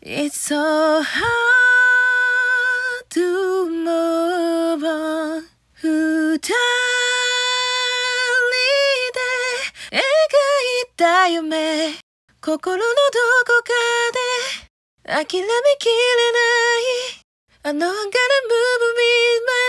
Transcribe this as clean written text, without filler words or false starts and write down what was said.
It's so hard to move on 二人で描いた夢心のどこかで諦めきれない I know I'm gonna move with my